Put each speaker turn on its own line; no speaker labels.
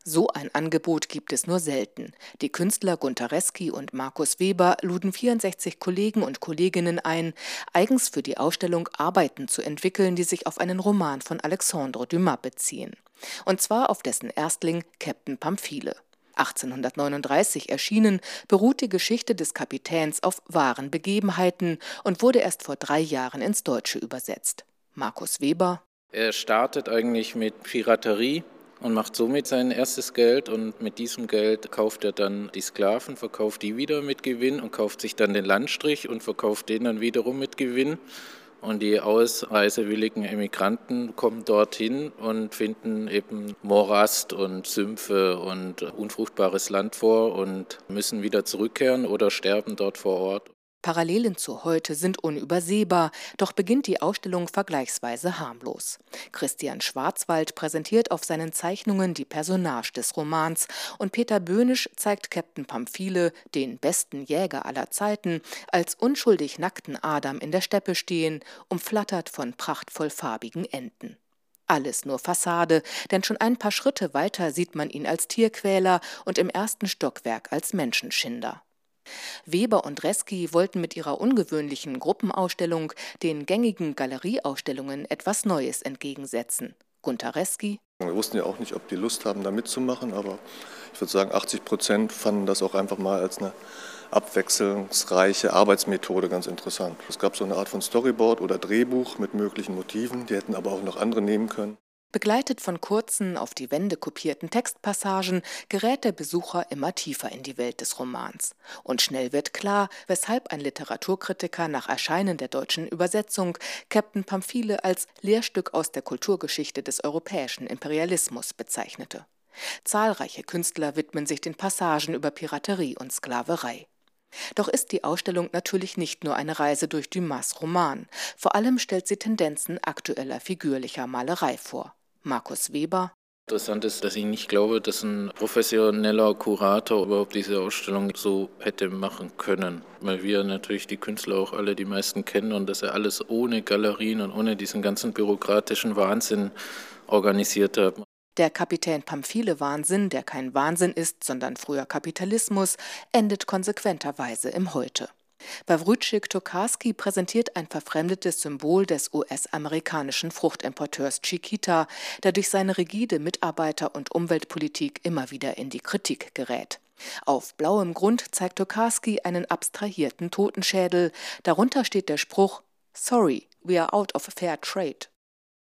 So ein Angebot gibt es nur selten. Die Künstler Gunter Reski und Markus Weber luden 64 Kollegen und Kolleginnen ein, eigens für die Ausstellung Arbeiten zu entwickeln, die sich auf einen Roman von Alexandre Dumas beziehen. Und zwar auf dessen Erstling Captain Pamphile. 1839 erschienen, beruht die Geschichte des Kapitäns auf wahren Begebenheiten und wurde erst vor 3 Jahren ins Deutsche übersetzt. Markus Weber:
Er startet eigentlich mit Piraterie und macht somit sein erstes Geld, und mit diesem Geld kauft er dann die Sklaven, verkauft die wieder mit Gewinn und kauft sich dann den Landstrich und verkauft den dann wiederum mit Gewinn. Und die ausreisewilligen Emigranten kommen dorthin und finden eben Morast und Sümpfe und unfruchtbares Land vor und müssen wieder zurückkehren oder sterben dort vor Ort.
Parallelen zu heute sind unübersehbar, doch beginnt die Ausstellung vergleichsweise harmlos. Christian Schwarzwald präsentiert auf seinen Zeichnungen die Personage des Romans und Peter Böhnisch zeigt Captain Pamphile, den besten Jäger aller Zeiten, als unschuldig nackten Adam in der Steppe stehen, umflattert von prachtvoll farbigen Enten. Alles nur Fassade, denn schon ein paar Schritte weiter sieht man ihn als Tierquäler und im ersten Stockwerk als Menschenschinder. Weber und Reski wollten mit ihrer ungewöhnlichen Gruppenausstellung den gängigen Galerieausstellungen etwas Neues entgegensetzen. Gunter Reski:
Wir wussten ja auch nicht, ob die Lust haben, da mitzumachen, aber ich würde sagen, 80% fanden das auch einfach mal als eine abwechslungsreiche Arbeitsmethode ganz interessant. Es gab so eine Art von Storyboard oder Drehbuch mit möglichen Motiven, die hätten aber auch noch andere nehmen können.
Begleitet von kurzen, auf die Wände kopierten Textpassagen gerät der Besucher immer tiefer in die Welt des Romans. Und schnell wird klar, weshalb ein Literaturkritiker nach Erscheinen der deutschen Übersetzung Captain Pamphile als Lehrstück aus der Kulturgeschichte des europäischen Imperialismus bezeichnete. Zahlreiche Künstler widmen sich den Passagen über Piraterie und Sklaverei. Doch ist die Ausstellung natürlich nicht nur eine Reise durch Dumas' Roman. Vor allem stellt sie Tendenzen aktueller figürlicher Malerei vor. Markus Weber:
Interessant ist, dass ich nicht glaube, dass ein professioneller Kurator überhaupt diese Ausstellung so hätte machen können. Weil wir natürlich die Künstler auch alle die meisten kennen und dass er alles ohne Galerien und ohne diesen ganzen bürokratischen Wahnsinn organisiert hat.
Der Kapitän Pamphile-Wahnsinn, der kein Wahnsinn ist, sondern früher Kapitalismus, endet konsequenterweise im Heute. Wawrzyk Tokarski präsentiert ein verfremdetes Symbol des US-amerikanischen Fruchtimporteurs Chiquita, der durch seine rigide Mitarbeiter- und Umweltpolitik immer wieder in die Kritik gerät. Auf blauem Grund zeigt Tokarski einen abstrahierten Totenschädel. Darunter steht der Spruch: "Sorry, we are out of fair trade."